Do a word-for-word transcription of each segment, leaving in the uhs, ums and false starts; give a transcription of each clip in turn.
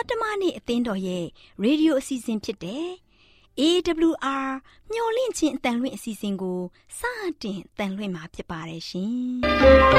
တမနေ့အသင်းတော်ရဲ့ရေဒီယိုအစီအစဉ်ဖြစ်တဲ့ အေး ဒဘလျူ အာ မျော်လင့်ခြင်းအတန်လွင့်အစီအစဉ်ကိုစတင်တန်လွင့်မှာဖြစ်ပါတယ်ရှင်။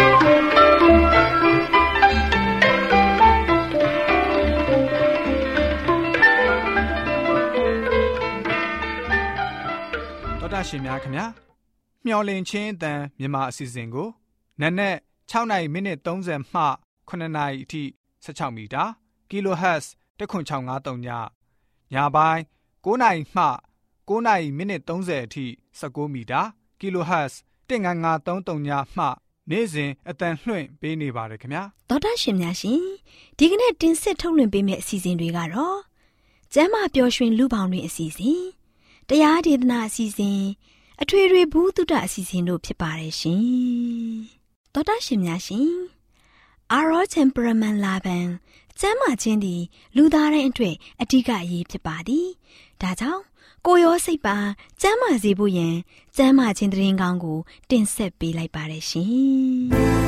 တော်တာရှင်များခင်ဗျာမျော်လင့်ခြင်းအတန်မြန်မာအစီအစဉ်ကိုနက်နက်၆နာရီမိနစ်၃၀မှခုနှစ်နာရီအထိ၁၆မီတာ kilohertz တစ်ခွန်း၆၅၃ညညပိုင်း၉နာရီမှ၉နာရီမိနစ်၃၀အထိ၁၉မီတာ kilohertz တစ်ငါးငါးသုံးသုံးညမှနေ့စဉ်အတန်လွှင့်ပေးနေပါတယ်ခင်ဗျာတော်တာရှင်များရှင်ဒီကနေ့တင်ဆက်ထုတ်လွှင့်ပေးမယ့်အစီအစဉ်တွေကတော့ကျမ်းမာပျော်ရွှင်လူပေါင်းတွင်အစီအစဉ်တရားဒေသနာအစီအစဉ်အထွေထွေဘုဒ္ဓအစီအစဉ်တို့ဖြစ်ပါတယ်ရှင်တော်တာရှင်များရှင်အာရော temperament လာပန်ကျမ်းမာခြင်းသည်လူသားတိုင်းအတွက်အဓိကအရေးဖြစ်ပါသည်ဒါကြောင့်ကိုယ်ရောစိတ်ပါကျမ်းမာစေဖို့ယင်ကျမ်းမာခြင်းသတင်းကောင်းကိုတင်ဆက်ပေးလိုက်ပါတယ်ရှင်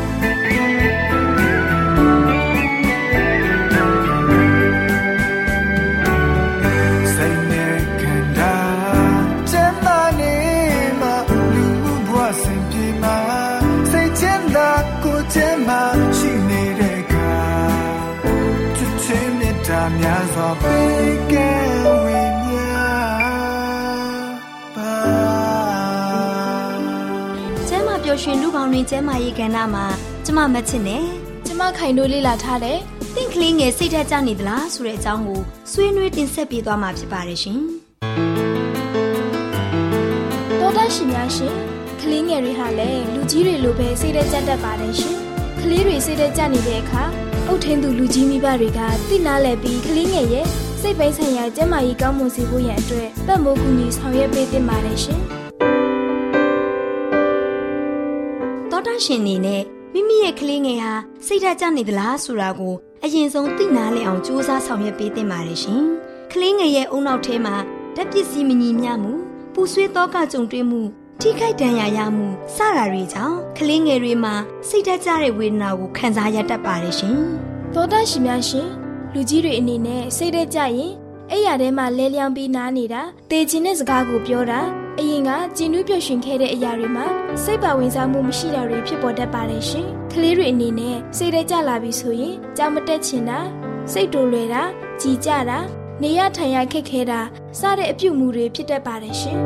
စိတ်နဲ့ခန္ဓာကျမ်းမာနေမှာလူမှုဘဝစဉ်ပြေမှာစိတ်ချမ်းသာကိုယ်ချမ်းသာရှိနေတဲ့အခါချစ်ချင်းမြတ်တာများစွာပေးကဲဝေမျှပါကျမ်းမာပျော်ရွှင်လူပေါင်းတွင်ကျမ်းမာရေးကဏ္ဍမှာကျမမချစ်နဲ့ကျမခိုင်တို့လေ့လာထားတဲ့တင့်ကလေးငယ်စိတ်ဓာတ်ကျနေသလားဆိုတဲ့အကြောင်းကိုဆွေးနွေးတင်ဆက်ပေးသွားမှာဖြစ်ပါတယ်ရှင်တော်တာရှင်များရှင်ကလေးငယ်တွေဟာလည်းလူကြီးတွေလိုပဲစိတ်ဓာတ်ကျတတ်ပါတယ်ရှင်ကလေးတွေစိတ်ဓာတ်ကျနေတဲ့အခါအုတ်ထင်းသူလူကြီးမိဘတွေကသိနာလဲပြီးကလေးငယ်ရဲ့စိတ်ပိုင်းဆိုင်ရာကျန်းမာရေးကောင်းမွန်စေဖို့ရန်အတွက်ပတ်မိုးကူညီဆောင်ရွက်ပေးသင့်ပါတယ်ရှင်တော်တာရှင်နေနဲ့မိမိရဲ့ကလေးငယ်ဟာစိတ်ဓာတ်ကျနေသလားဆိုတာကိုအရင်ဆုံးသိနာလဲအောင်စူးစမ်းဆောင်ရွက်ပေးသင့်ပါတယ်ရှင်ကလေးငယ်ရဲ့အုံနောက်ထဲမှာဓာတ်ပစ္စည်းမညီမျှမှုပူဆွေးသောကကြုံတွေ့မှုထိခိုက်ဒဏ်ရာရမှုစတာတွေကြောင့်ကလေးငယ်တွေမှာစိတ်ဓာတ်ကျတဲ့ဝေဒနာကိုခံစားရတတ်ပါတယ်ရှင်တော်တာရှင်များရှင်လူကြီးတွေအနေနဲ့စိတ်ဓာတ်ကျရင်အဲ့ရထဲမှာလဲလျောင်းပြီးနားနေတာတေချင်တဲ့စကားကိုပြောတာအရင်ကကျဉ်နှူးပျော်ရွှင်ခဲ့တဲ့အရာတွေမှာစိတ်ပါဝင်စားမှုမရှိတာတွေဖြစ်ပေါ်တတ်ပါတယ်ရှင်ကလေးတွေအနေနဲ့စိတ်ဓာတ်ကျလာပြီဆိုရင်ကြောင်မတက်ချင်တာစိတ်တူလွယ်တာကြည်ကြတာနေရထိုင်ရခက်ခဲတာစတဲ့အပြုအမူတွေဖြစ်တတ်ပါတယ်ရှင်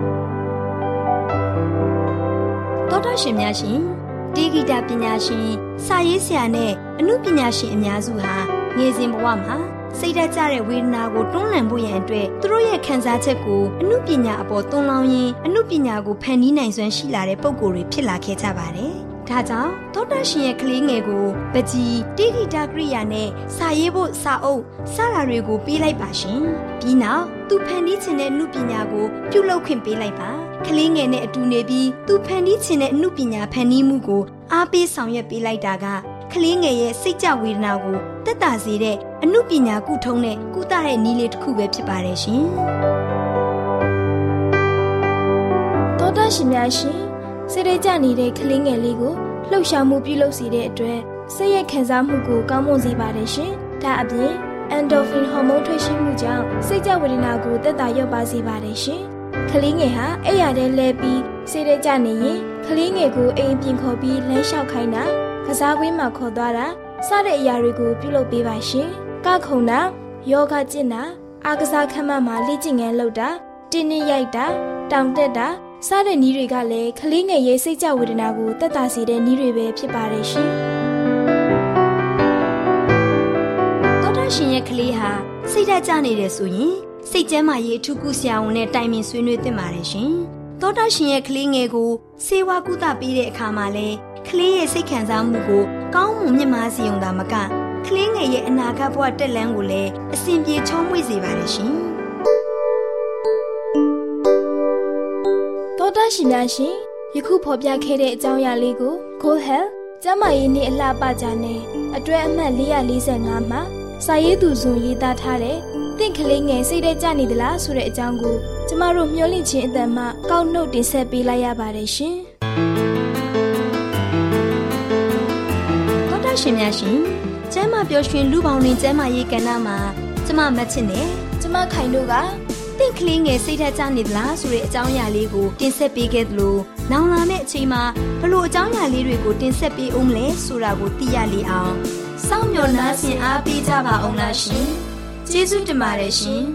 တော်တာရှင်များရှင်တေဂီတာပညာရှင်စာရေးဆရာနဲ့အနုပညာရှင်အများစုဟာငယ်စဉ်ဘဝမှာစိတ်ဓာတ်ကျတဲ့ဝေဒနာကိုတွန်းလှန်ဖို့ရန်အတွက်သူတို့ရဲ့ခံစားချက်ကိုအနုပညာအပေါ်သွန်းလောင်းရင်းအနုပညာကိုဖန်တီးနိုင်စွမ်းရှိလာတဲ့ပုံကိုယ်တွေဖြစ်လာခဲ့ကြပါတယ်။ဒါကြောင့်သောတာရှင်ရဲ့ကလေးငယ်ကိုပကြီးတေဂီတာကရိယာနဲ့စာရေးဖို့စာအုပ်စတာတွေကိုပေးလိုက်ပါရှင်။ပြီးနောက်သူဖန်တီးခြင်းတဲ့အနုပညာကိုပြုလုပ်ခွင့်ပေးလိုက်ပါ။ကလေးငယ်နဲ့အတူနေပြီးသူဖန်တီးခြင်းတဲ့အနုပညာဖန်တီးမှုကိုအားပေးဆောင်ရွက်ပေးလိုက်တာကကလေးငယ်ရဲ့စိတ်ကြဝေဒနာကိုသက်သာစေတဲ့အနုပညာကုထုံးနဲ့ကုသတဲ့နည်းလေးတစ်ခုပဲဖြစ်ပါတယ်ရှင်။တော်တာရှင်များရှင်စိတ်ကြနေတဲ့ကလေးငယ်လေးကိုလှုပ်ရှားမှုပြုလုပ်စေတဲ့အတွက်စိတ်ရဲ့ခံစားမှုကိုကောင်းမွန်စေပါတယ်ရှင်။ဒါအပြင် endorphin ဟော်မုန်းထွက်ရှိမှုကြောင့်စိတ်ကြဝေဒနာကိုသက်သာလျော့ပါစေပါတယ်ရှင်။ကလေးငယ်ဟာအဲ့ရတဲ့လဲပြီးစိတ်ကြနေရင်ကလေးငယ်ကိုအိမ်ပြင်ခေါ်ပြီးလမ်းလျှောက်ခိုင်းတာကစားကွင်းမှာခေါ်သွားတာစတဲ့အရာတွေကိုပြုလုပ်ပေးပါရှင်။ကခုန်တာယောဂကျင့်တာအားကစားခန်းမမှာလေ့ကျင့်ငန်းလုပ်တာတင်းနှင်းရိုက်တာတောင်တက်တာစတဲ့နည်းတွေကလည်းကလေးငယ်ရဲ့စိတ်ကြဝေဒနာကိုသက်သာစေတဲ့နည်းတွေပဲဖြစ်ပါတယ်ရှင်။သောတာရှင်ရဲ့ကလေးဟာစိတ်ဓာတ်ကျနေတယ်ဆိုရင်စိတ်ကျန်းမာရေးအထူးကုဆရာဝန်နဲ့တိုင်ပင်ဆွေးနွေးသင့်ပါတယ်ရှင်။သောတာရှင်ရဲ့ကလေးငယ်ကိုဆေးဝါးကုသပေးတဲ့အခါမှာလည်းကလေးရဲ့စိတ်ခံစားမှုကိုကောင်းမွန်မြင့်မားစေုံသာမကကလေးငယ်ရဲ့အနာဂတ်ဘဝတက်လှမ်းကိုလည်းအစဉ်ပြေချောမွေ့စေပါတယ်ရှင်။သောတာရှင်များရှင်ယခုဖော်ပြခဲ့တဲ့အကြောင်းအရာလေးကို Go Health ကျန်းမာရေးနှင့်အလှပကြနဲ့အတွဲအမှတ်၄၄၅မှာစာရေးသူဇွန်ရေးသားထားတဲ့တင့်ကလေးငယ်စိတ်ထဲကျနေသလားဆိုတဲ့အကြောင်းကိုကျမတို့မျှဝင့်ခြင်းအသံမှကောက်နှုတ်တင်ဆက်ပေးလိုက်ရပါတယ်ရှင်။သောတာရှင်များရှင်ကျမ်းမာပျော်ရွှင်လူပေါင်းတွင်ကျမ်းမာရေးကဏ္ဍမှာကျမမချစ်နဲ့ကျမခိုင်တို့ကတင့်ကလေးငယ်စိတ်ထက်ကြနေသလားဆိုတဲ့အကြောင်းအရာလေးကိုတင်ဆက်ပေးခဲ့သလိုနောင်လာမယ့်အချိန်မှာဘလို့အကြောင်းအရာလေးတွေကိုတင်ဆက်ပေးအောင်လဲဆိုတာကိုသိရလေအောင်စောင့်မျှော်နှားဆင်အားပေးကြပါအောင်လားရှင်ကျေးဇူးတင်ပါတယ်ရှင်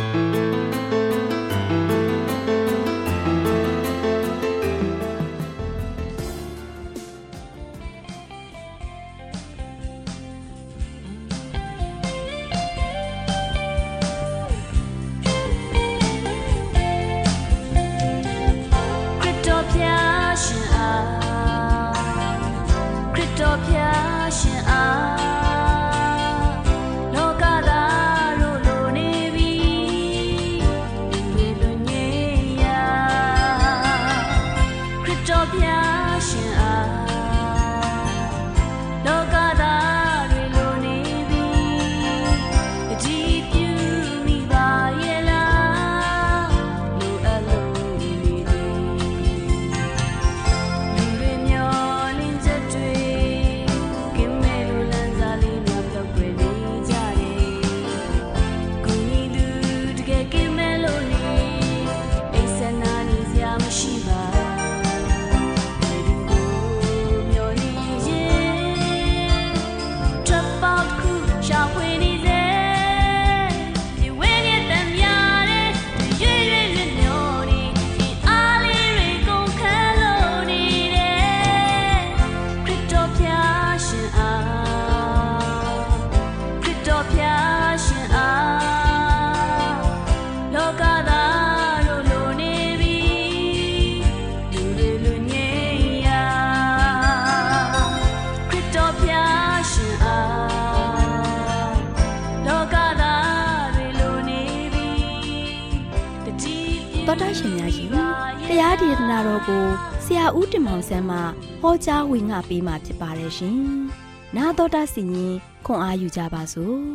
တော်တာရှင်များရှင်တရားဒေသနာတော်ကိုဆရာဦးတင်မောင်ဆန်းမှဟောကြားဝင်ငါပေးมาဖြစ်ပါတယ်ရှင်။နာတော်တာစီရင်ခွန်အားယူကြပါစို့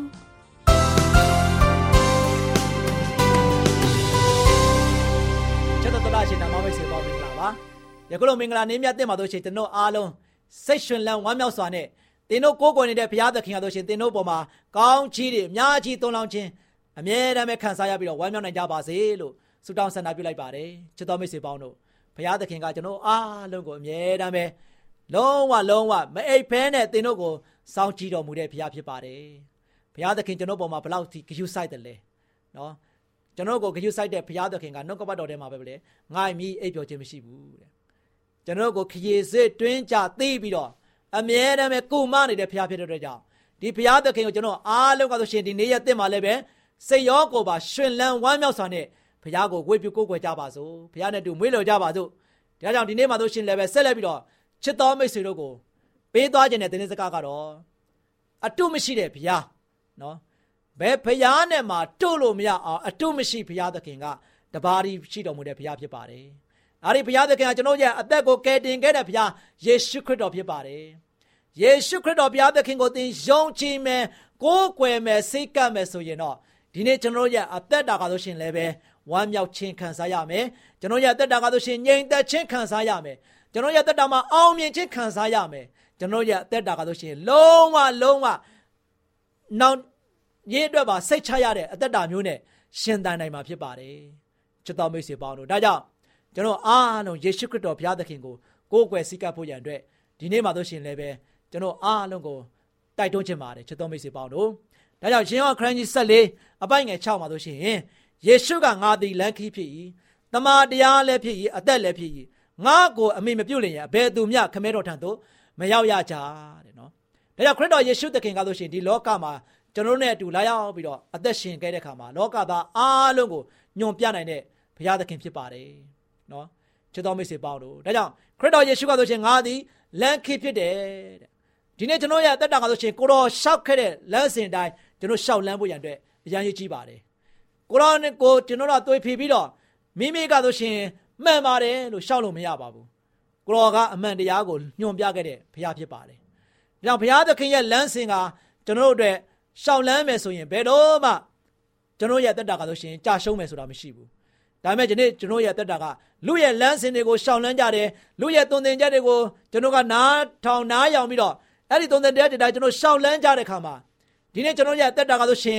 ။ချစ်တော်တော်တာရှင်နာမမိတ်ဆွေပေါင်းမင်္ဂလာပါ။ယခုလိုမင်္ဂလာနေ့မြတ်တင်ပါတို့ရှင်တင်တို့အားလုံးစိတ်ရှင်လန်းဝမ်းမြောက်စွာနဲ့တင်တို့ကိုးကွယ်နေတဲ့ဘုရားသခင်အားတို့ရှင်တင်တို့ပေါ်မှာကောင်းချီးတွေအများကြီးသွန်လောင်းခြင်းအမြဲတမ်းပဲခံစားရပြီးတော့ဝမ်းမြောက်နိုင်ကြပါစေလို့ဆုတောင်းဆန္ဒပြုလိုက်ပါတယ်ချစ်တော်မိတ်ဆွေပေါင်းတို့ဘုရားသခင်ကကျွန်တော်အားလုံးကိုအမြဲတမ်းပဲလုံးဝလုံးဝမအိပ်ဖဲနဲ့သင်တို့ကိုစောင့်ကြည့်တော်မူတဲ့ဘုရားဖြစ်ပါတယ်ဘုရားသခင်ကျွန်တော်ပေါ်မှာဘလောက်ထိဂရုစိုက်တယ်လဲနော်ကျွန်တော်ကိုဂရုစိုက်တဲ့ဘုရားသခင်ကနှုတ်ကပတ်တော်ထဲမှာပဲလေငါ့မိအိပ်ပျော်ခြင်းမရှိဘူးတဲ့ကျွန်တော်ကိုခရီးစစ်တွင်းကြသိပြီးတော့အမြဲတမ်းပဲကုမနေတဲ့ဘုရားဖြစ်တဲ့အတွက်ကြောင့်ဒီဘုရားသခင်ကိုကျွန်တော်အားလုံးကဆိုရှင်ဒီနေ့ရက်သစ်မှာလည်းပဲစိတ်ရောကိုယ်ပါရှင်လန်းဝမ်းမြောက်စွာနဲ့ဘုရားကိုဝေပြုကိုးကွယ်ကြပါစို့ဘုရားနဲ့တူမွေးလျော်ကြပါစို့ဒါကြောင့်ဒီနေ့မှာဆိုရှင်လည်းပဲဆက်လက်ပြီးတော့ချစ်တော်မိတ်ဆွေတို့ကိုပေးသွားခြင်းတဲ့တင်းစကားကတော့အတုမရှိတဲ့ဘုရားနော်ဘယ်ဘုရားနဲ့မှတို့လို့မရအောင်အတုမရှိဘုရားသခင်ကတပါးဒီရှိတော်မူတဲ့ဘုရားဖြစ်ပါတယ်အဲဒီဘုရားသခင်ကကျွန်တော်ရဲ့အသက်ကိုကယ်တင်ခဲ့တဲ့ဘုရားယေရှုခရစ်တော်ဖြစ်ပါတယ်ယေရှုခရစ်တော်ဘုရားသခင်ကိုသင်ယုံကြည်မယ်ကိုးကွယ်မယ်စိတ်ကပ်မယ်ဆိုရင်တော့ဒီနေ့ကျွန်တော်ရဲ့အသက်တာကဆိုရှင်လည်းပဲဝမ်းမြောက်ခြင်းခံစားရမယ်ကျွန်တော်ရဲ့အသက်တာကဆိုရှင်ငြိမ်သက်ခြင်းခံစားရမယ်ကျွန်တော်ရဲ့အသက်တာမှာအောင်မြင်ခြင်းခံစားရမယ်ကျွန်တော်ရဲ့အသက်တာကဆိုရှင်လုံးဝလုံးဝနောက်ရေးအတွက်ပါစိတ်ချရတဲ့အသက်တာမျိုးနဲ့ရှင်သန်နိုင်မှာဖြစ်ပါတယ်ချစ်တော်မိတ်ဆွေပေါင်းတို့ဒါကြောင့်ကျွန်တော်အားလုံးယေရှုခရစ်တော်ဘုရားသခင်ကိုကိုးကွယ်စိတ်ကပ်ဖို့ရန်အတွက်ဒီနေ့မှာဆိုရှင်လည်းပဲကျွန်တော်အားလုံးကိုတိုက်တွန်းခြင်းပါတယ်ချစ်တော်မိတ်ဆွေပေါင်းတို့ဒါကြောင့်ရှင်ဟောခရစ်ကြီးဆက်လေးအပိုင်ငယ်၆မှာဆိုရှင်ယေရှုကငါသည်လမ်းခီးဖြစ်၏တမန်တရားလည်းဖြစ်၏အသက်လည်းဖြစ်၏ငါကိုအမိမပြုတ်လျင်အဘယ်သူမျှခမဲတော်ထံသို့မရောက်ရကြတဲ့နော်ဒါကြောင့်ခရစ်တော်ယေရှုသခင်ကဆိုရှင်ဒီလောကမှာကျွန်တော်တို့နဲ့အတူလာရောက်ပြီးတော့အသက်ရှင်ခဲ့တဲ့ခါမှာလောကသားအားလုံးကိုညွန်ပြနိုင်တဲ့ဘုရားသခင်ဖြစ်ပါတယ်နော်ချစ်တော်မိတ်ဆွေပေါင်းတို့ဒါကြောင့်ခရစ်တော်ယေရှုကဆိုရှင်ငါသည်လမ်းခီးဖြစ်တယ်တဲ့ဒီနေ့ကျွန်တော်ရဲ့အသက်တာကဆိုရှင်ကိုတော်ရှောက်ခဲ့တဲ့လမ်းစဉ်တိုင်းကျွန်တော်ရှောက်လန်းဖို့ရန်အတွက်အရန်ကြီးကြီးပါတယ်ကိုတော်နဲ့ကိုကျွန်တော်တို့သွေးဖီပြီးတော့မိမိကဆိုရှင်မှန်ပါတယ်လို့ရှောက်လို့မရပါဘူးကိုတော်ကအမှန်တရားကိုညွှန်ပြခဲ့တဲ့ဘုရားဖြစ်ပါတယ်ဒါကြောင့်ဘုရားသခင်ရဲ့လမ်းစဉ်ကကျွန်တော်တို့အတွက်ရှောက်လန်းမယ်ဆိုရင်ဘယ်တော့မှကျွန်တော်ရဲ့အသက်တာကဆိုရှင်ကြာရှုံးမယ်ဆိုတာမရှိဘူးဒါပေမဲ့ဒီနေ့ကျွန်တော်ရဲ့အသက်တာကလူရဲ့လမ်းစဉ်တွေကိုရှောက်လန်းကြတယ်လူရဲ့သွန်သင်ချက်တွေကိုကျွန်တော်ကနားထောင်နားယောင်ပြီးတော့အဲ့ဒီသွန်သင်တဲ့တရားကျွန်တော်ရှောက်လန်းကြတဲ့ခါမှာဒီနေ့ကျွန်တော်ရဲ့အသက်တာကဆိုရှင်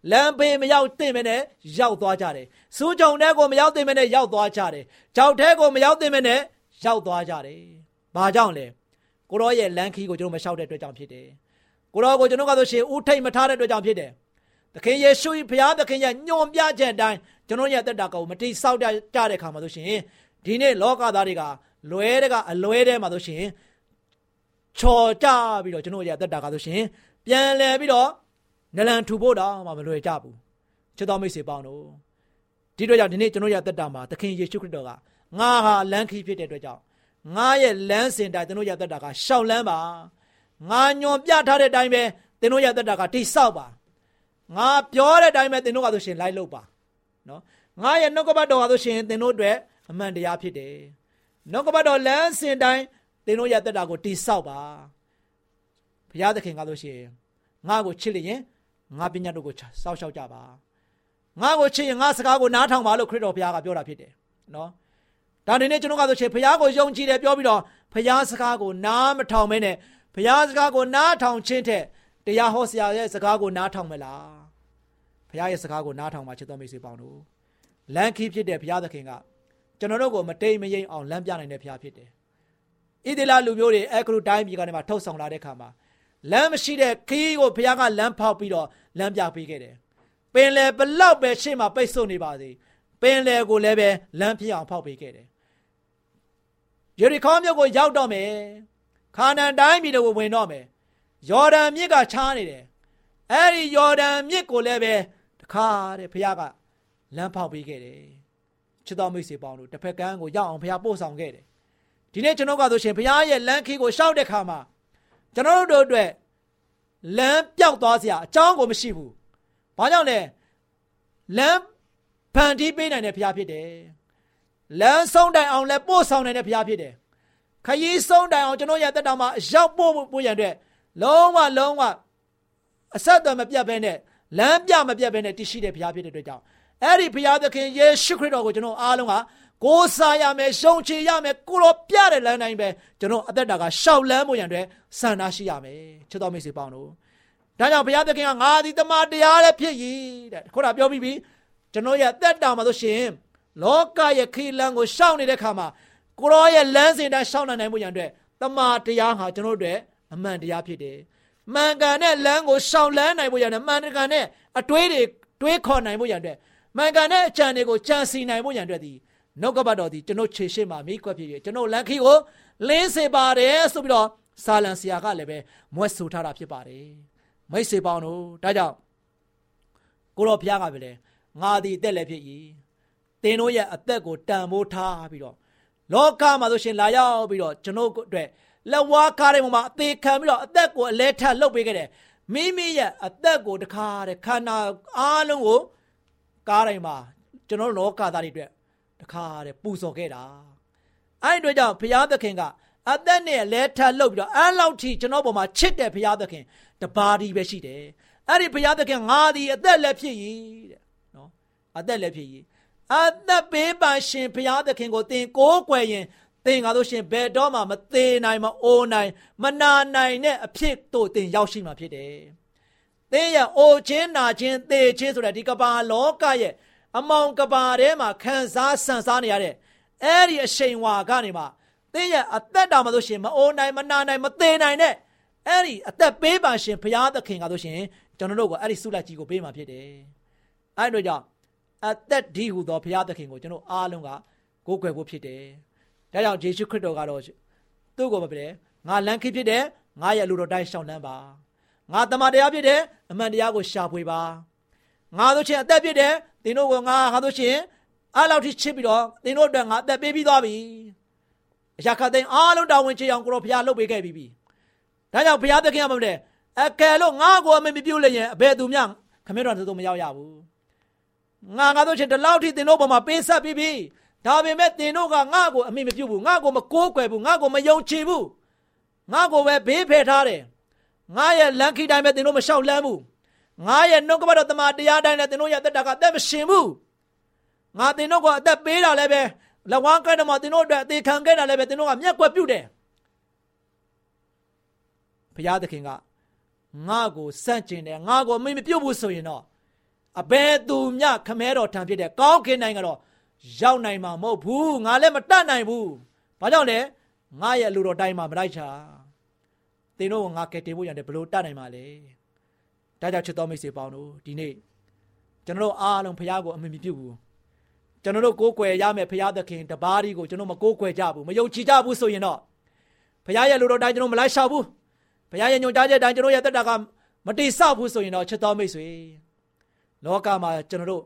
လမ်းဘေးမရောက်သင့်မနဲ့ရောက်သွားကြတယ်စူးကြုံတဲ့ကိုမရောက်သင့်မနဲ့ရောက်သွားကြတယ်ကြောက်တဲ့ကိုမရောက်သင့်မနဲ့ရောက်သွားကြတယ်ဘာကြောင့်လဲကိုရောရဲ့လမ်းခီးကိုကျွန်တော်မလျှောက်တဲ့အတွက်ကြောင့်ဖြစ်တယ်ကိုရောကိုကျွန်တော်ကဆိုရှင်ဥထိတ်မထားတဲ့အတွက်ကြောင့်ဖြစ်တယ်သခင်ယေရှုဘုရားသခင်ရဲ့ညွန်ပြချက်အတိုင်းကျွန်တော်ရဲ့သက်တာကိုမတိဆောက်ကြတဲ့ခါမှာဆိုရှင်ဒီနေ့လောကသားတွေကလွဲတဲ့ကအလွဲတဲ့မှာဆိုရှင်ချော်ကြပြီးတော့ကျွန်တော်ရဲ့သက်တာကဆိုရှင်ပြန်လဲပြီးတော့နလန်ထူဖို့တော့မှမလွယ်ကြဘူးချစ်တော်မိတ်ဆွေပေါင်းတို့ဒီတော့ကြောင့်ဒီနေ့ကျွန်တော်ရဲ့သက်တာမှာသခင်ယေရှုခရစ်တော်ကငါဟာလမ်းခီးဖြစ်တဲ့အတွက်ကြောင့်ငါရဲ့လမ်းစဉ်တိုင်းကျွန်တော်ရဲ့သက်တာကရှောက်လန်းပါငါညွန်ပြထားတဲ့အတိုင်းပဲကျွန်တော်ရဲ့သက်တာကတိဆောက်ပါငါပြောတဲ့အတိုင်းပဲသင်တို့ကဆိုရှင်လိုက်လုပ်ပါနော်ငါရဲ့နှုတ်ကပတ်တော်ကဆိုရှင်သင်တို့အတွက်အမှန်တရားဖြစ်တယ်နှုတ်ကပတ်တော်လမ်းစဉ်တိုင်းသင်တို့ရဲ့သက်တာကိုတိဆောက်ပါဘုရားသခင်ကဆိုရှင်ငါကိုချစ်လျင်ငါပညာတို့ကိုစောင့်ရှောက်ကြပါငါကိုချစ်ရင်ငါစကားကိုနားထောင်ပါလို့ခရစ်တော်ဘုရားကပြောတာဖြစ်တယ်နော်ဒါနေနဲ့ကျွန်တော်ကဆိုရှင်ဘုရားကိုယုံကြည်တယ်ပြောပြီးတော့ဘုရားစကားကိုနားမထောင်မဲနဲ့ဘုရားစကားကိုနားထောင်ခြင်းတဲ့တရားဟောဆရာရဲ့စကားကိုနားထောင်မလားဘုရားရဲ့စကားကိုနားထောင်ပါချစ်တော်မိတ်ဆွေပေါင်းတို့လမ်းခီးဖြစ်တဲ့ဘုရားသခင်ကကျွန်တော်တို့ကိုမတိမ်မယိမ်အောင်လမ်းပြနိုင်တဲ့ဘုရားဖြစ်တယ်ဣသရေလလူမျိုးတွေအဲဂရုတိုင်းပြည်ကနေမှထုတ်ဆောင်လာတဲ့အခါမှာလမ်းမရှိတဲ့ခီးကိုဘုရားကလမ်းဖောက်ပြီးတော့လမ်းပြပေးခဲ့တယ်ပင်လယ်ဘလောက်ပဲရှေ့မှာပိတ်ဆို့နေပါစေပင်လယ်ကိုလည်းပဲလမ်းဖြစ်အောင်ဖောက်ပေးခဲ့တယ်ယေရီခေါမြို့ကိုရောက်တော့မယ်ခါနန်တိုင်းပြည်ကိုဝင်တော့မယ်ယော်ဒန်မြစ်ကချားနေတယ်အဲ့ဒီယော်ဒန်မြစ်ကိုလည်းပဲတခါတဲ့ဘုရားကလမ်းဖောက်ပေးခဲ့တယ်ချစ်တော်မိတ်ဆွေပေါင်းတို့တစ်ဖက်ကမ်းကိုရောက်အောင်ဘုရားပို့ဆောင်ခဲ့တယ်ဒီနေ့ကျွန်တော်ကဆိုရှင်ဘုရားရဲ့လမ်းခီးကိုရှောက်တဲ့ခါမှာကျွန်တော်တို့အတွက်လမ်းပြောက်သွားစရာအကြောင်းကိုမရှိဘူးဘာကြောင့်လဲလမ်းဖန်တီးပေးနိုင်တဲ့ဘုရားဖြစ်တယ်လမ်းဆုံးတိုင်အောင်လည်းပို့ဆောင်နိုင်တဲ့ဘုရားဖြစ်တယ်ခရီးဆုံးတိုင်အောင်ကျွန်တော်ရဲ့တက်တာမှာရောက်ပို့ပို့ရတဲ့လုံးဝလုံးဝအဆက်အသွယ်မပြတ်ဘဲနဲ့လမ်းပြမပြတ်ဘဲနဲ့တည်ရှိတဲ့ဘုရားဖြစ်တဲ့အတွက်ကြောင့်အဲ့ဒီဘုရားသခင်ယေရှုခရစ်တော်ကိုကျွန်တော်အားလုံးကကိုးစားရမယ်ရှုံချရမယ်ကိုတော်ပြတဲ့လမ်းတိုင်းပဲကျွန်တော်အသက်တာကရှောက်လန်းဖို့ရန်အတွက်စံနာရှိရမယ်ချစ်တော်မိတ်ဆွေပေါင်းတို့ဒါကြောင့်ဘုရားသခင်ကငါသည်တမန်တရားလည်းဖြစ်ရည်တဲ့ခုနပြောပြီးပြီကျွန်တော်ရဲ့အသက်တာမှာဆိုရှင်လောကရဲ့ခီးလန်းကိုရှောက်နေတဲ့ခါမှာကိုတော်ရဲ့လမ်းစဉ်တိုင်းရှောက်နိုင်ဖို့ရန်အတွက်တမန်တရားဟာကျွန်တော်တို့အမှန်တရားဖြစ်တယ်မှန်ကန်တဲ့လမ်းကိုရှောက်လန်းနိုင်ဖို့ရန်အတွက်မှန်ကန်တဲ့အတွေးတွေတွေးခေါ်နိုင်ဖို့ရန်အတွက်မှန်ကန်တဲ့အကြံတွေကိုကြံစီနိုင်ဖို့ရန်အတွက်ဒီနှုတ်ကပတ်တော်ဒီကျွန်တော်ခြေရှိမှမိကွက်ဖြစ်ရကျွန်တော်လမ်းခီးကိုလင်းစေပါတယ်ဆိုပြီးတော့စာလံဆရာကလည်းပဲမွဲဆိုထားတာဖြစ်ပါတယ်မိတ်ဆွေပေါင်းတို့ဒါကြောင့်ကိုတော်ဘုရားကပဲလေငါဒီအသက်လည်းဖြစ်ရည်သင်တို့ရဲ့အသက်ကိုတန်ဖိုးထားပြီးတော့လောကမှာဆိုရှင်လာရောက်ပြီးတော့ကျွန်တော်အတွက်လက်ဝါးကားတဲ့ပုံမှာအသေးခံပြီးတော့အသက်ကိုအလဲထပ်လှုပ်ပေးခဲ့တယ်မိမိရဲ့အသက်ကိုတခါတဲ့ခန္ဓာအားလုံးကိုကားတိုင်းမှာကျွန်တော်လောကသားတွေအတွက်တခါတဲ့ပူဇော်ခဲ့တာအဲ့ဒီအတွက်ကြောင့်ဘုရားသခင်ကအသက်နဲ့လဲထပ်လှုပ်ပြီးတော့အဲ့လောက်ထိကျွန်တော်ပေါ်မှာချစ်တဲ့ဘုရားသခင်တပါးဒီပဲရှိတယ်အဲ့ဒီဘုရားသခင်ငါဒီအသက်လည်းဖြစ်ရည်တဲ့နော်အသက်လည်းဖြစ်ရည်အသက်ပေးပါရှင်ဘုရားသခင်ကိုသင်ကိုးကွယ်ရင်သင်ကားလို့ရှင်ဘယ်တော့မှမသေးနိုင်မအိုးနိုင်မနာနိုင်တဲ့အဖြစ်တို့သင်ရောက်ရှိမှာဖြစ်တယ်သင်ရဲ့အိုခြင်းနာခြင်းသေခြင်းဆိုတဲ့ဒီကမ္ဘာလောကရဲ့အမောင်ကဘာထဲမှာခံစားဆန်စားနေရတဲ့အဲ့ဒီအရှိန်ဝါကနေမှသင်ရဲ့အသက်တာမှာဆိုရှင်မအိုးနိုင်မနာနိုင်မသေးနိုင်တဲ့အဲ့ဒီအသက်ပေးပါရှင်ဘုရားသခင်ကဆိုရှင်ကျွန်တော်တို့ကအဲ့ဒီဆုလက်ကြီးကိုပေးမှာဖြစ်တယ်အဲ့တို့ကြောင့်အသက်ဒီဟူသောဘုရားသခင်ကိုကျွန်တော်အားလုံးကကိုးကွယ်ဖို့ဖြစ်တယ်ဒါကြောင့်ယေရှုခရစ်တော်ကတော့သူ့ကိုမပြတယ်ငါလမ်းခီးဖြစ်တယ်ငါရဲ့လူတော်တိုင်းရှောင်လန်းပါငါတမန်တရားဖြစ်တယ်အမှန်တရားကိုရှာဖွေပါငါတို့ချင်းအသက်ဖြစ်တယ်သင်တို့ကငါငါတို့ချင်းအားလောက်ထိချစ်ပြီးတော့သင်တို့အတွက်ငါအသက်ပေးပြီးသွားပြီအရာခတ်သိမ်းအားလုံးတာဝန်ကျေအောင်ကိုတော်ဘုရားလုပ်ပေးခဲ့ပြီးပြီဒါကြောင့်ဘုရားသခင်ကမပြတယ်အကယ်လို့ငါ့ကိုအမမပြုတ်လည်းရင်အဘယ်သူမှခမင်းတော်တို့မရောက်ရဘူးငါငါတို့ချင်းဒီလောက်ထိသင်တို့ပေါ်မှာပေးဆက်ပြီးပြီဒါပေမဲ့သင်တို့ကငါ့ကိုအမိမပြုတ်ဘူးငါ့ကိုမကိုးကွယ်ဘူးငါ့ကိုမယုံကြည်ဘူးငါ့ကိုပဲဘေးဖယ်ထားတယ်ငါရဲ့လမ်းခီးတိုင်းပဲသင်တို့မလျှောက်လန်းဘူးငါရဲ့နှုတ်ကပတ်တော်တမန်တရားတိုင်းနဲ့သင်တို့ရဲ့အသက်တာကအသက်မရှင်ဘူးငါသင်တို့ကအသက်ပေးတာလည်းပဲလက်ဝါးကဲတယ်မှာသင်တို့အတွက်အသေးခံခဲ့တာလည်းပဲသင်တို့ကမျက်ကွယ်ပြုတ်တယ်ဘုရားသခင်ကငါ့ကိုစန့်ကျင်တယ်ငါ့ကိုအမိမပြုတ်ဘူးဆိုရင်တော့အဘယ်သူမျှခမဲတော်ထံဖြစ်တဲ့ကောင်းကင်နိုင်ငံတော်ရောက်နိုင်မှာမဟုတ်ဘူးငါလည်းမတတ်နိုင်ဘူးဘာကြောင့်လဲငါရဲ့လူတော်တိုင်းမှာမလိုက်ချာသင်တို့ကငါကယ်တင်ဖို့ရတယ်ဘလို့တတ်နိုင်မှာလဲဒါကြောင့်ချစ်တော်မိတ်ဆွေပေါင်းတို့ဒီနေ့ကျွန်တော်တို့အားလုံးဖခင်ကိုအမြင်မပြုဘူးကျွန်တော်တို့ကိုးကွယ်ရမယ်ဖခင်သခင်တပါးဒီကိုကျွန်တော်မကိုးကွယ်ကြဘူးမယုံကြည်ကြဘူးဆိုရင်တော့ဖခင်ရဲ့လူတော်တိုင်းကျွန်တော်မလိုက်လျှောက်ဘူးဖခင်ရဲ့ညွှန်ကြားချက်တိုင်းကျွန်တော်ရဲ့တက်တာကမတိဆောက်ဘူးဆိုရင်တော့ချစ်တော်မိတ်ဆွေလောကမှာကျွန်တော်တို့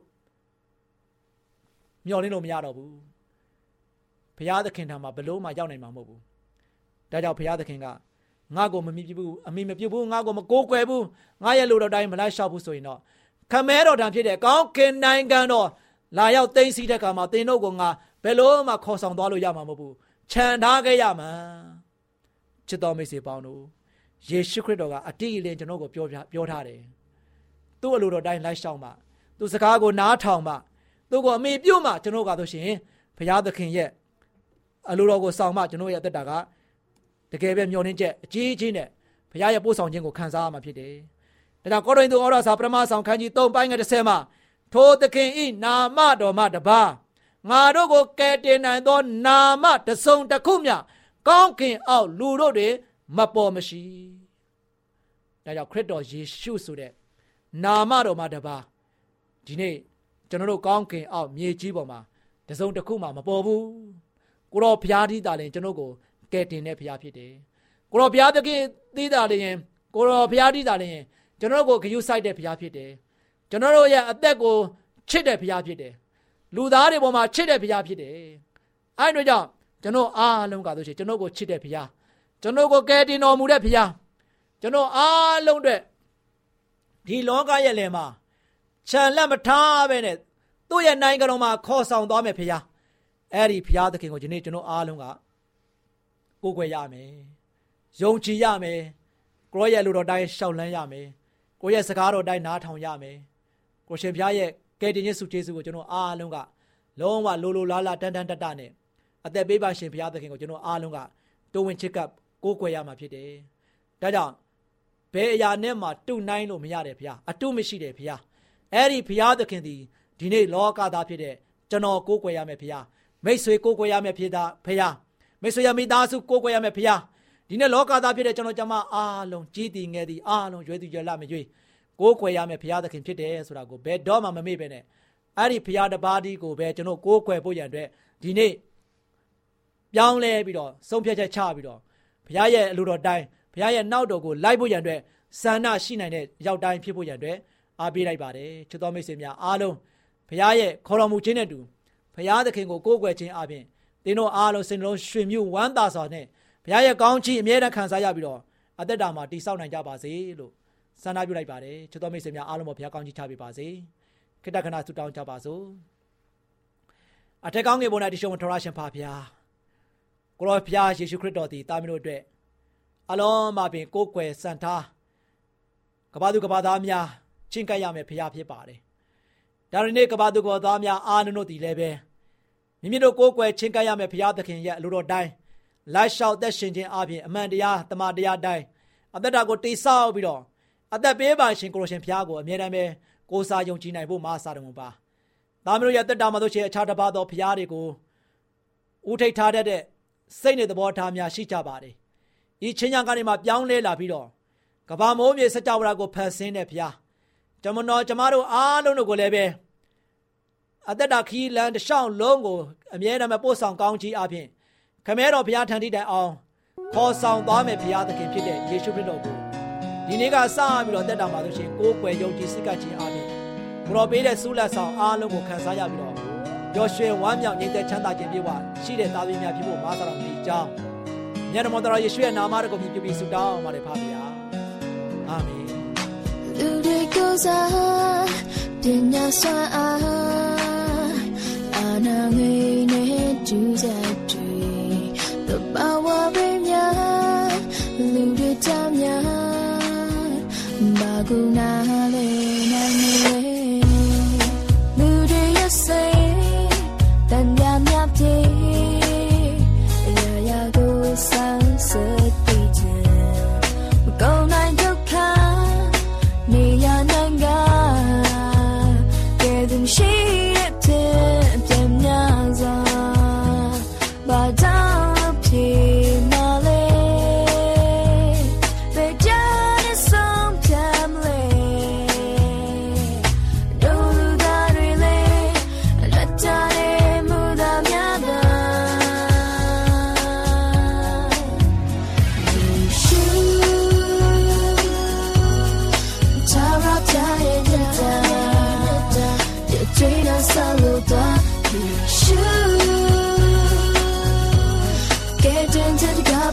မျှော်လင့်လို့မရတော့ဘူးဘုရားသခင်ထံမှာဘလို့မှရောက်နိုင်မှာမဟုတ်ဘူးဒါကြောင့်ဘုရားသခင်ကငါ့ကိုမမြင်ဘူးအမိမပြုတ်ဘူးငါ့ကိုမကိုးကွယ်ဘူးငါရဲ့လူတော်တိုင်းမလိုက်လျှောက်ဘူးဆိုရင်တော့ခမဲတော်တံဖြစ်တဲ့ကောင်းကင်နိုင်ငံတော်လာရောက်သိမ်းဆည်းတဲ့အခါမှာသင်တို့ကငါဘယ်လို့မှခေါ်ဆောင်သွားလို့ရမှာမဟုတ်ဘူးခြံထားခဲ့ရမှာချစ်တော်မိတ်ဆွေပေါင်းတို့ယေရှုခရစ်တော်ကအတိအလင်းကျွန်တော်ကိုပြောပြောထားတယ်သူ့အလိုတော်တိုင်းလိုက်ရှောင်မှသူစကားကိုနားထောင်မှသူ့ကိုအမိပြုတ်မှကျွန်တော်ကဆိုရှင်ဘုရားသခင်ရဲ့အလိုတော်ကိုဆောင်မှကျွန်တော်ရဲ့အသက်တာကတကယ်ပဲမျှော်လင့်ချက်အကြီးကြီးနဲ့ဘုရားရဲ့ပို့ဆောင်ခြင်းကိုခံစားရမှာဖြစ်တယ်။ဒါကြောင့်ကောရိန္သုဩဝါဒစာပထမဆောင်ခန်းကြီးသုံးပိုင်းငယ်တစ်ဆယ်မှာထိုသခင်ဤနာမတော်မှတပါးငါတို့ကိုကယ်တင်နိုင်သောနာမတစုံတစ်ခုမျှကောင်းကင်အောက်လူတို့တွေမပေါ်မရှိ။ဒါကြောင့်ခရစ်တော်ယေရှုဆိုတဲ့နာမတော်မှတပါးဒီနေ့ကျွန်တော်တို့ကောင်းကင်အောက်မြေကြီးပေါ်မှာတစုံတစ်ခုမှမပေါ်ဘူးကိုတော်ဘုရားသခင်လည်းကျွန်တော်ကိုကယ်တင်တဲ့ဘုရားဖြစ်တယ်ကိုတော်ဘုရားသခင်သီးတာလည်းကိုတော်ဘုရားသီးတာလည်းကျွန်တော်ကိုဂရုစိုက်တဲ့ဘုရားဖြစ်တယ်ကျွန်တော်တို့ရဲ့အသက်ကိုချစ်တဲ့ဘုရားဖြစ်တယ်လူသားတွေပေါ်မှာချစ်တဲ့ဘုရားဖြစ်တယ်အဲ့တို့ကြောင့်ကျွန်တော်အားလုံးကဆိုရှင်ကျွန်တော်ကိုချစ်တဲ့ဘုရားကျွန်တော်ကိုကယ်တင်တော်မူတဲ့ဘုရားကျွန်တော်အားလုံးအတွက်ဒီလောကရဲ့လယ်မှာခြံလက်မထားပဲနဲ့သူ့ရဲ့နိုင်ငံတော်မှာခေါ်ဆောင်သွားမယ်ဘုရားအဲ့ဒီဘုရားသခင်ကိုဒီနေ့ကျွန်တော်အားလုံးကကိုးကွယ်ရမယ်ယုံကြည်ရမယ်ကိုယ့်ရဲ့လူတော်တိုင်းရှောက်လန်းရမယ်ကိုယ့်ရဲ့စကားတော်တိုင်းနားထောင်ရမယ်ကိုရှင်ဘုရားရဲ့ကယ်တင်ခြင်းဆုကျေးဇူးကိုကျွန်တော်အားလုံးကလုံးဝလိုလိုလားလားတန်တန်တတနဲ့အသက်ပေးပါရှင်ဘုရားသခင်ကိုကျွန်တော်အားလုံးကတိုးဝင်ချစ်ကပ်ကိုးကွယ်ရမှာဖြစ်တယ်ဒါကြောင့်ဘယ်အရာနဲ့မှတုနိုင်လို့မရတယ်ဘုရားအတုမရှိတယ်ဘုရားအဲ့ဒီဘုရားသခင်ဒီဒီနေ့လောကသားဖြစ်တဲ့ကျွန်တော်ကိုးကွယ်ရမယ်ဘုရားမိတ်ဆွေကိုးကွယ်ရမယ်ဖြစ်တာဘုရားမိတ်ဆွေရမိသားစုကိုးကွယ်ရမယ်ဘုရားဒီနေ့လောကသားဖြစ်တဲ့ကျွန်တော်ကျမအားလုံးကြီးတည်ငယ်သည်အားလုံးရွေးသူရွယ်လာမရွေးကိုးကွယ်ရမယ်ဘုရားသခင်ဖြစ်တယ်ဆိုတာကိုဘယ်တော့မှမမေ့ပဲနဲ့အဲ့ဒီဘုရားတစ်ပါးဒီကိုပဲကျွန်တော်ကိုးကွယ်ဖို့ရန်အတွက်ဒီနေ့ပြောင်းလဲပြီးတော့ဆုံးဖြတ်ချက်ချပြီးတော့ဘုရားရဲ့အလိုတော်တိုင်းဘုရားရဲ့နောက်တော်ကိုလိုက်ဖို့ရန်အတွက်ဆန္ဒရှိနိုင်တဲ့ရောက်တိုင်းဖြစ်ဖို့ရန်အတွက်အားပေးလိုက်ပါတယ်ချစ်တော်မိတ်ဆွေများအားလုံးဘုရားရဲ့ခေါ်တော်မူခြင်းနဲ့တူဘုရားသခင်ကိုကိုးကွယ်ခြင်းအပြင်သင်တို့အားလုံးစိတ်နှလုံးရွှင်မြူဝမ်းသာစွာနဲ့ဘုရားရဲ့ကောင်းချီးအမြဲတမ်းခံစားရပြီးတော့အသက်တာမှာတည်ဆောက်နိုင်ကြပါစေလို့ဆန္ဒပြုလိုက်ပါတယ်ချစ်တော်မိတ်ဆွေများအားလုံးဘုရားကောင်းချီးချပေးပါစေခိတ္တခဏဆုတောင်းကြပါစို့အထက်ကောင်းငယ်ပေါ်၌တရှိုံထရရှင်ဖာဘုရားကိုရောဘုရားယေရှုခရစ်တော်သည်တာမီးတို့အတွက်အလုံးမပင်ကိုးကွယ်စံထားကဘာသူကဘာသားများချင်းကပ်ရမယ်ဘုရားဖြစ်ပါတယ်ဒါရနေ့ကဘာသူကဘာသားများအားလုံးတို့သည်လည်းပဲမိမိတို့ကိုးကွယ်ချင်းကပ်ရမယ်ဘုရားသခင်ရဲ့အလိုတော်တိုင်းလိုက်လျှောက်သက်ရှင်ခြင်းအပြင်အမှန်တရားတမန်တရားတိုင်းအသက်တာကိုတိဆောက်ပြီးတော့အသက်ပေးပါရှင်ကိုရရှင်ဘုရားကိုအမြဲတမ်းပဲကိုးစားယုံကြည်နိုင်ဖို့မအားတော်မူပါဒါမျိုးရဲ့သက်တာမှာတို့ချေအခြားတစ်ပါးသောဘုရားတွေကိုဥထိတ်ထားတတ်တဲ့စိတ်နဲ့သဘောထားများရှိကြပါတယ်ဤချင်းညာကနေမှပြောင်းလဲလာပြီးတော့ကဘာမိုးမြေစကြဝဠာကိုဖန်ဆင်းတဲ့ဘုရားကျွန်တော်ကျမတို့အားလုံးတို့ကိုလည်းပဲအသက်တာခီးလန်းတစ်လျှောက်လုံးကိုအမြဲတမ်းပို့ဆောင်ကောင်းကြီးအပြင်ခမဲတော်ဘုရားထံထိတိုင်အောင်ခေါ်ဆောင်သွားမယ်ဘုရားသခင်ဖြစ်တဲ့ယေရှုခရစ်တော်ကိုဒီနေ့ကစပြီးတော့တက်တာမှာဆိုရှင်ကိုယ်ွယ်ယုံကြည်စိတ်ကခြင်းအပြင်ဘုရားပေးတဲ့ဆုလက်ဆောင်အားလုံးကိုခံစားရပြီးတော့ပျော်ရွှင်ဝမ်းမြောက်ငြိမ်သက်ချမ်းသာခြင်းပြေဝရှိတဲ့သားသမီးများဖြစ်ဖို့မာသာတော်ဒီကြောင်းမြတ်တော်တော်ယေရှုရဲ့နာမတော်ကိုမြည်ပြီးဆုတောင်းပါတယ်ဖခင်ဗျာအာမင်လူတွေကိုစားပညာစွမ်းအားအာနာငေနဲ့ဒူးစားတွေတဘာဝပင်များလူတွေတမ်းများဘာကူနာလဲနိုင်နေလူတွေရဲ့စိတ်တန်မြတ်မြတ်ပြေအရာရာကိုဆန်းစစ်ပြီးခြင်းမကောင်းနိုင်ဒုက္ခနေရနိုင်က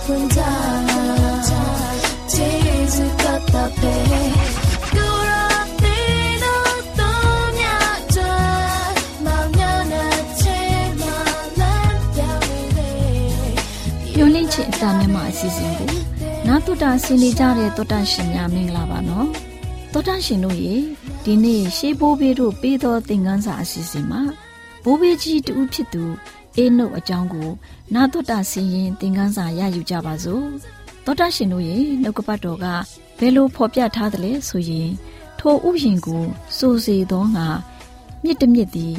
Punta Jesus got the pay Yolin che ta me ma asisin ko na to ta sin ne ja de to ta shin nya ming la ba no to ta shin do ye di ne she bo be do pe do thing kan sa asisin ma bo be ji tu phit tu e no a chang ko na to ta sin yin thing kan sa ya yu ja ba so to ta shin do ye no ka pat do ka be lo pho pya tha de le so yin tho u yin ko so se do nga myit de myit di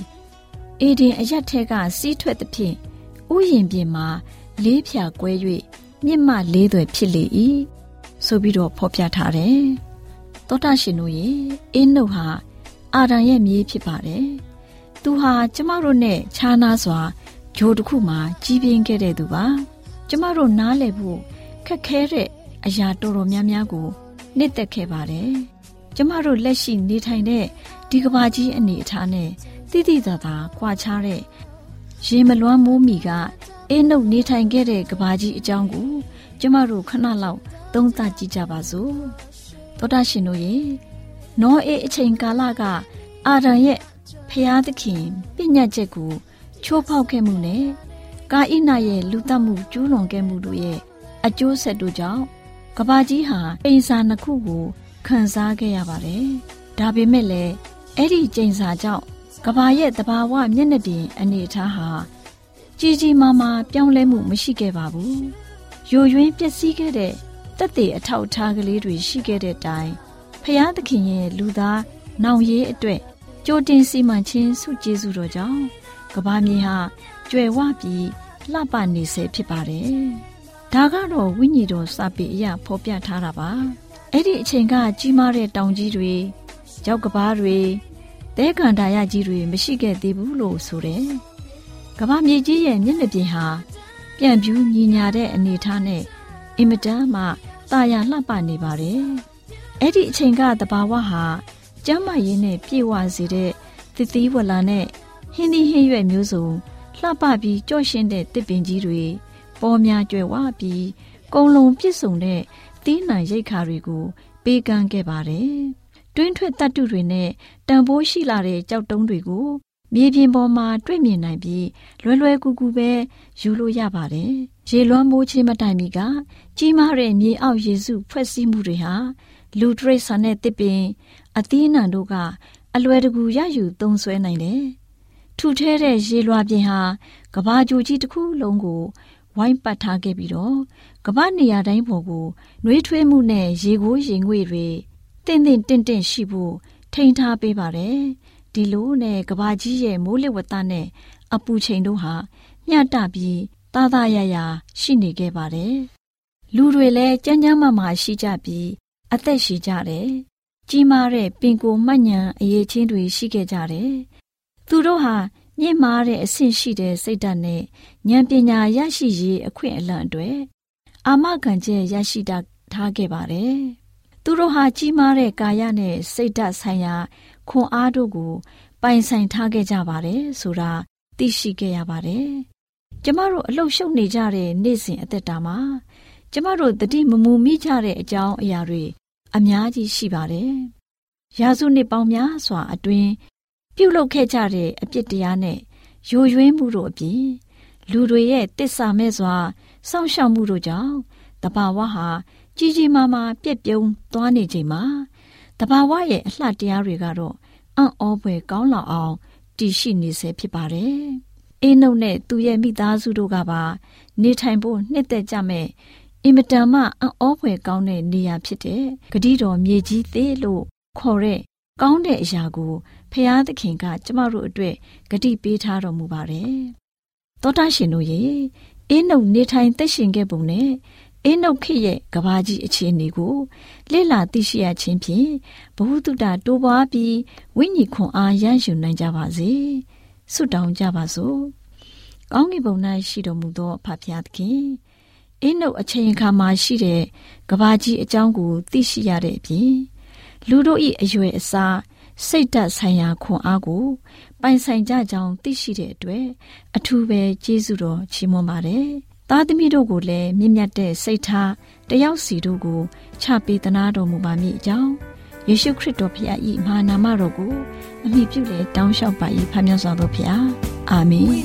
e din a yat the ka si thwet de phin u yin pin maလေးဖြာကွဲ၍မြင့်မလေးသွယ်ဖြစ်လေ၏ဆိုပြီးတော့ဖော်ပြထားတယ်။သောတာရှင်တို့ရဲ့အင်းနုဟာအာဒံရဲ့မြေးဖြစ်ပါတယ်။သူဟာကျမတို့နဲ့ခြားနားစွာဂျိုတစ်ခုမှာကြီးပြင်းခဲ့တဲ့သူပါ။ကျမတို့နားလည်ဖို့ခက်ခဲတဲ့အရာတော်တော်များများကိုနှစ်သက်ခဲ့ပါတယ်။ကျမတို့လက်ရှိနေထိုင်တဲ့ဒီကဘာကြီးအနေအထားနဲ့တိတိကျကျကွာခြားတဲ့ရေမလွှမ်းမိုးမီကအေးနှုတ်နေထိုင်ခဲ့တဲ့ကဘာကြီးအကြောင်းကိုကျမတို့ခဏလောက်သုံးသပ်ကြည့်ကြပါစို့သောတာရှင်တို့ရေနောအေးအချိန်ကာလကအာဒံရဲ့ဖျားသခင်ပြညတ်ချက်ကိုချိုးဖောက်ခဲ့မှုနဲ့ကာဣနရဲ့လူသတ်မှုကျူးလွန်ခဲ့မှုတို့ရဲ့အကျိုးဆက်တို့ကြောင့်ကဘာကြီးဟာအိမ်စာနှစ်ခုကိုခံစားခဲ့ရပါတယ်ဒါပေမဲ့လည်းအဲ့ဒီကျိန်စာကြောင့်ကဘာရဲ့တဘာဝမျက်နှာပြင်အနေအထားဟာကြီးကြီးမားမားပြောင်းလဲမှုမရှိခဲ့ပါဘူး။ယိုယွင်းပျက်စီးခဲ့တဲ့တက်သေးအထောက်အထားကလေးတွေရှိခဲ့တဲ့တိုင်ဖျားသခင်ရဲ့လူသားနောင်ရေးအတွက်ကြိုတင်စီမံခြင်းစုကျေးဇူးတော်ကြောင့်ကမ္ဘာမြေဟာကျွယ်ဝပြီးလှပနေစေဖြစ်ပါတယ်။ဒါကတော့ဝိညာဉ်တော်စာပေအရဖော်ပြထားတာပါ။အဲ့ဒီအချိန်ကကြီးမားတဲ့တောင်ကြီးတွေရောက်ကဘာတွေသဲကန္တာရကြီးတွေမရှိခဲ့သေးဘူးလို့ဆိုတယ်။ကမ္ဘာမြေကြီးရဲ့မျက်နှာပြင်ဟာပြန်ပြူးညီညာတဲ့အနေအထားနဲ့အင်မတန်မှတာယာလှပနေပါတယ်။အဲ့ဒီအချိန်ကတဘာဝဟာကျမ်းမာရေးနဲ့ပြည့်ဝစေတဲ့သစ်သီးဝလံနဲ့ဟင်းသီးဟင်းရွက်မျိုးစုံလှပပြီးကြော့ရှင်းတဲ့တစ်ပင်ကြီးတွေပေါ်များကျွယ်ဝပြီးကုံလုံးပြည့်စုံတဲ့သီးနှံရိတ်ခါတွေကိုပေးကမ်းခဲ့ပါတယ်။တွင်းထွက်တတ္တုတွေနဲ့တန်ဖိုးရှိလာတဲ့ကြောက်တုံးတွေကိုမြေပြင်ပေါ်မှာတွေ့မြင်နိုင်ပြီးလွယ်လွယ်ကူကူပဲယူလို့ရပါတယ်။ရေလွှမ်းမိုးခြင်းမတိုင်မီကကြီးမားတဲ့မြေအောက်ရေစုဖွဲ့စည်းမှုတွေဟာလူတရိတ်ဆန်တဲ့တစ်ပင်အသီးနှံတို့ကအလွယ်တကူရယူသုံးစွဲနိုင်တယ်။ထူထဲတဲ့ရေလွှာပြင်ဟာကဘာကြိုကြီးတစ်ခုလုံးကိုဝိုင်းပတ်ထားခဲ့ပြီးတော့ကဘာနေရာတိုင်းပေါ်ကိုနှွေးထွေးမှုနဲ့ရေကိုးရေငွေတွေတင့်တင့်တင့်တင့်ရှိဖို့ထိန်းထားပေးပါတယ်။ဒီလိုနဲ့ကဘာကြီးရဲ့မိုးလေဝသနဲ့အပူချိန်တို့ဟာမျှတပြီးသားသားရရရှိနေခဲ့ပါတယ်။လူတွေလည်းကြမ်းကြမ်းမာမာရှိကြပြီးအသက်ရှိကြတယ်။ကြီးမားတဲ့ပင်ကိုမှတ်ဉဏ်အရေးချင်းတွေရှိခဲ့ကြတယ်။သူတို့ဟာမြင့်မားတဲ့အဆင့်ရှိတဲ့စိတ်ဓာတ်နဲ့ဉာဏ်ပညာရရှိရေးအခွင့်အလမ်းအတွက်အာမခံချက်ရရှိတာထားခဲ့ပါတယ်။သူတို့ဟာကြီးမားတဲ့ကာယနဲ့စိတ်ဓာတ်ဆိုင်ရာခွန်အားတို့ကိုပိုင်ဆိုင်ထားခဲ့ကြပါတယ်ဆိုတာသိရှိခဲ့ရပါတယ်။ကျမတို့အလှုပ်ရှုပ်နေကြတဲ့နေ့စဉ်အသက်တာမှာကျမတို့တတိမမူမိကြတဲ့အကြောင်းအရာတွေအများကြီးရှိပါတယ်။ရာစုနှစ်ပေါင်းများစွာအတွင်းပြုလုပ်ခဲ့ကြတဲ့အပြစ်တရားနဲ့ယိုယွင်းမှုတို့အပြင်လူတွေရဲ့တစ္ဆာမဲ့စွာစောင့်ရှောက်မှုတို့ကြောင့်တဘာဝဟာကြီးကြီးမားမားပြည့်ပြုံးသွားနေချိန်မှာတဘာဝရဲ့အလှတရားတွေကတော့အံ့ဩဖွယ်ကောင်းလောက်အောင်တည်ရှိနေစေဖြစ်ပါတယ်။အေးနှုတ်နဲ့သူရဲ့မိသားစုတို့ကပါနေထိုင်ဖို့နှစ်သက်ကြမဲ့အင်မတန်မှအံ့ဩဖွယ်ကောင်းတဲ့နေရာဖြစ်တဲ့ဂတိတော်မြေကြီးသေးလို့ခေါ်တဲ့ကောင်းတဲ့အရာကိုဖျားသခင်ကကျမတို့အတွက်ဂတိပေးထားတော်မူပါတယ်။သောတာရှင်တို့ရေအေးနှုတ်နေထိုင်သက်ရှင်ခဲ့ပုံနဲ့အေးနှုတ်ခေတ်ရဲ့ကဘာကြီးအခြေအနေကိုလေ့လာသိရှိရခြင်းဖြင့်ဘဝတုတ္တတိုးပွားပြီးဝိညာဉ်ခွန်အားရရှိနိုင်ကြပါစေ။ဆုတောင်းကြပါစို့။ကောင်းကင်ဘုံ၌ရှိတော်မူသောဖခင်သခင်အေးနှုတ်အချိန်အခါမှာရှိတဲ့ကဘာကြီးအကြောင်းကိုသိရှိရတဲ့အပြင်လူတို့၏အရွယ်အစားစိတ်ဓာတ်ဆိုင်ရာခွန်အားကိုပိုင်ဆိုင်ကြကြောင်းသိရှိတဲ့အတွက်အထူးပဲကျေးဇူးတော်ချီးမွမ်းပါတယ်။သားသမီးတို့ကိုလည်းမြင့်မြတ်တဲ့စိတ်ထားတယောက်စီတို့ကိုချပေးသနာတော်မူပါမည်အကြောင်းယေရှုခရစ်တော်ဖခင်၏မဟာနာမတော်ကိုအမိပြုလေတောင်းလျှောက်ပါ၏ဖခင်မြတ်စွာသောဖခင်အာမင်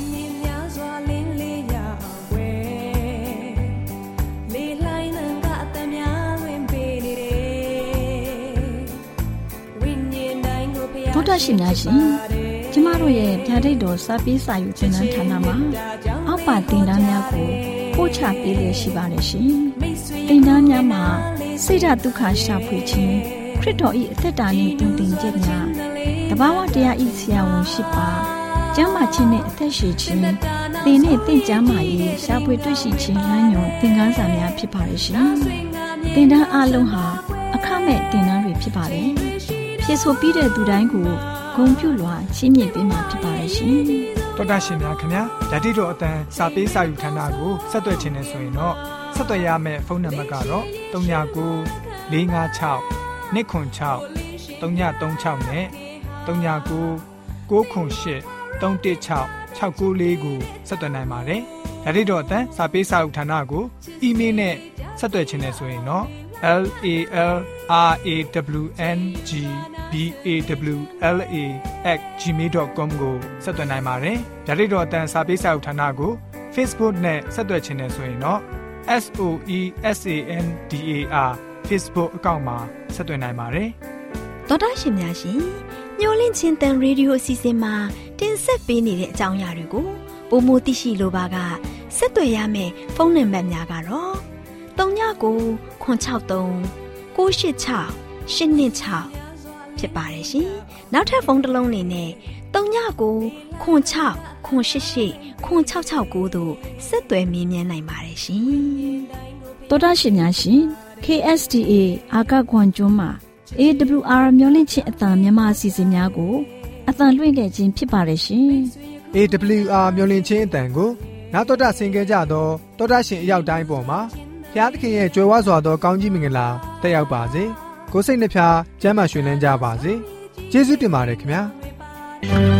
ဗုဒ္ဓရှင်များရှင်ကျမတို့ရဲ့ဗျာဒိတ်တော်စာပေးစာယူခြင်းဌာနမှာအောက်ပါတင်ဒားများကိုပို့ချပေးလျက်ရှိပါတယ်ရှင်။တင်ဒားများမှာစိတ်ဓာတ်ဒုက္ခရှာဖွေခြင်းခရစ်တော်၏အသက်တာနှင့်တူတင်ခြင်းများတဘာဝတရား၏ဆရာဝန်ရှိပါကျမ်းမာခြင်းနှင့်အသက်ရှိခြင်းသင်နှင့်တင့်ကြမာရေးရှာဖွေတွေ့ရှိခြင်းလမ်းညွန်သင်ခန်းစာများဖြစ်ပါရဲ့ရှင်။တင်ဒားအလုံးဟာအခမဲ့တင်ဒားတွေဖြစ်ပါတယ်။ဖြစ်ဆိုပြီးတဲ့သူတိုင်းကိုဂုဏ်ပြုလွှာချီးမြှင့်ပေးမှာဖြစ်ပါရဲ့ရှင်။တော်တာရှင်များခင်ဗျာဓာတိတော်အတန်းစာပေးစာယူဌာနကိုဆက်သွယ်ခြင်းနဲ့ဆိုရင်တော့ဆက်သွယ်ရမယ့်ဖုန်းနံပါတ်ကတော့၃၉၉ ၄၅၆ ၂ခွန်၆ ၃ည၃၆နဲ့၃၉၉ ၉ခွန်၈ ၃၁၆ ၆၉၄ကိုဆက်သွယ်နိုင်ပါတယ်။ဓာတိတော်အတန်းစာပေးစာယူဌာနကိုအီးမေးလ်နဲ့ဆက်သွယ်ခြင်းနဲ့ဆိုရင်တော့ L A L R A W N G B A W L A at gmail dot com ကိုဆက်သွင်းနိုင်ပါတယ်။ဓာတ်တော်အတန်းစာပေးစာဥထာဏာကို Facebook နဲ့ဆက်သွယ်ခြင်းနဲ့ဆိုရင်တော့ S O E S A N D A R Facebook အကောင့်မှာဆက်သွင်းနိုင်ပါတယ်။သောတာရှင်များရှင်ညှို့လင့်ချင်းတန်ရေဒီယိုအစီအစဉ်မှာတင်ဆက်ပေးနေတဲ့အကြောင်းအရာတွေကိုပိုမိုသိရှိလိုပါကဆက်သွယ်ရမယ့်ဖုန်းနံပါတ်များကတော့၃၉၉ ခွန်၆၃ ၉၈၆ ၈၂၆ဖြစ်ပါတယ်ရှင်။နောက်ထပ်ဖုန်းတစ်လုံးနေနဲ့၃၉၉ ခွန်၆ ခွန်၈၈ ခွန်၆၆၉တို့ဆက်သွယ်မြင်းမြန်းနိုင်ပါတယ်ရှင်။သောတာရှင်များရှင် K S D A အာကခွန်ကျွန်းမှာ A W R မျိုးလင့်ချင်းအတံမြန်မာအစီအစဉ်များကိုအတံလွှင့်ခဲ့ခြင်းဖြစ်ပါတယ်ရှင်။ A W R မျိုးလင့်ချင်းအတံကိုနောက်တော်တာဆင်ကြကြသောသောတာရှင်အရောက်တိုင်းပေါ်မှာဘုရားသခင်ရဲ့ကြွယ်ဝစွာသောကောင်းကြီးမင်္ဂလာတက်ရောက်ပါစေ။ကိုယ်စိတ်နှဖျားကျမ်းမာရွှင်လန်းကြပါစေ။ကျေးဇူးတင်ပါတယ်ခင်ဗျာ။